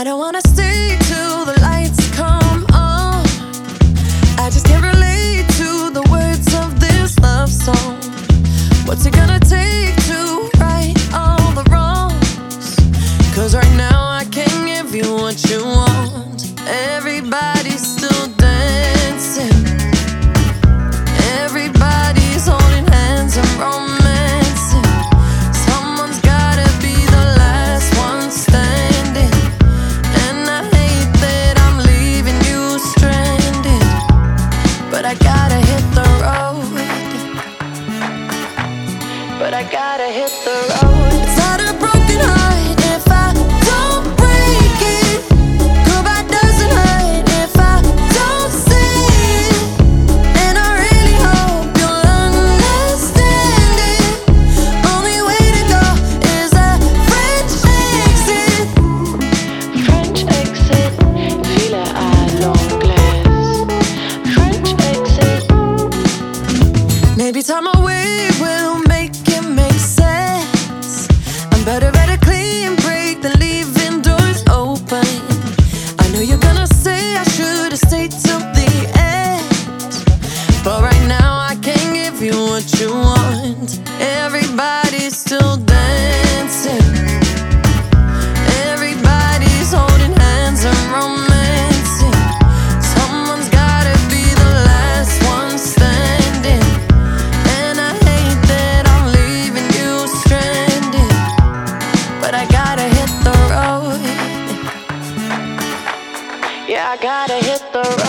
don't wanna stay till the lights come on. I just can't relate to the words of this love song. What's it gonna take to right all the wrongs? 'Cause right now I can't give you what you want. Everybody's still dancing. Everybody's holding hands and romancing. Someone's gotta be the last one standing. And I hate that I'm leaving you stranded, but I gotta hit the road. But I gotta hit the road. It's not a broken heart if I don't break it. Goodbye doesn't hurt if I don't say it. And I really hope you'll understand it. Only way to go is a French exit. French exit, file à l'anglaise. French exit. Maybe time away will make it make sense. I'm better at a clean break than leaving doors open. I know you're gonna say I should've stayed till the end, but right now I can't give you what you want. Everybody's still dancing. Everybody's holding hands and romancing. Someone's gotta be the last one standing. And I hate that I'm leaving you stranded, but I gotta hit the road. Yeah, I gotta hit the road.